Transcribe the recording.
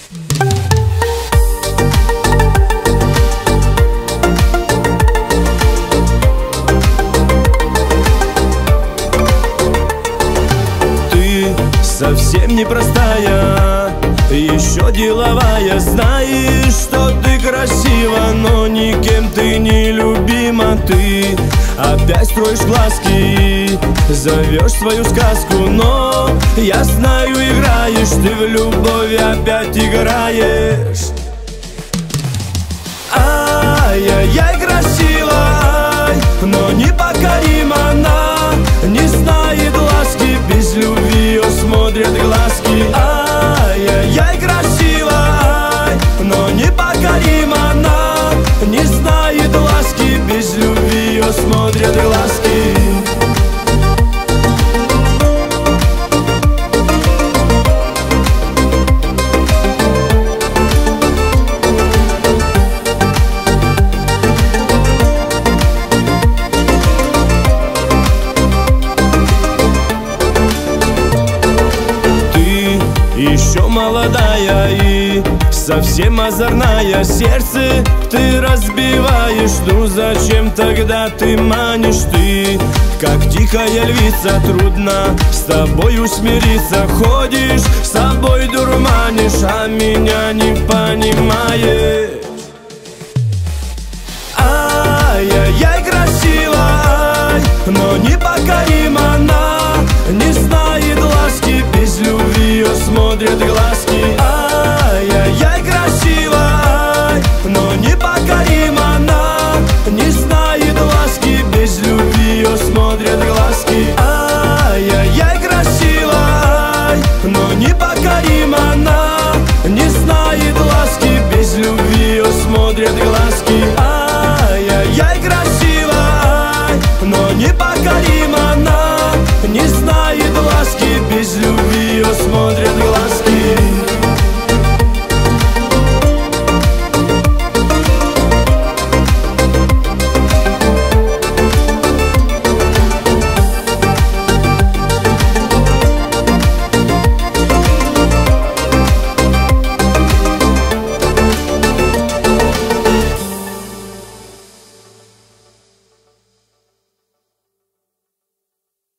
Ты совсем непростая, еще деловая. Знаешь, что ты красива, но никем ты не любима. Ты опять строишь глазки, зовешь свою сказку, но я знаю, играешь, ты в любовь опять играешь. Ай-яй-яй, красива, но непокорима она, не знает ласки, без любви ее смотрят глазки. Ай-яй-яй, красива, но непокорима она, не знает ласки, без любви ее смотрят глазки. Еще молодая и совсем озорная, сердце ты разбиваешь. Ну зачем тогда ты манишь? Ты как дикая львица, трудно с тобой усмириться. Ходишь, с собой дурманишь, а меня не понимаешь. Ай-яй-яй, красива, но непокорима она, не знает ласки, без любви ее смотрят глазки. Ай-яй-яй, красива, но непокорима она, не знает ласки, без любви ее смотрят глазки. Ай-яй-яй, красива, но непокорима.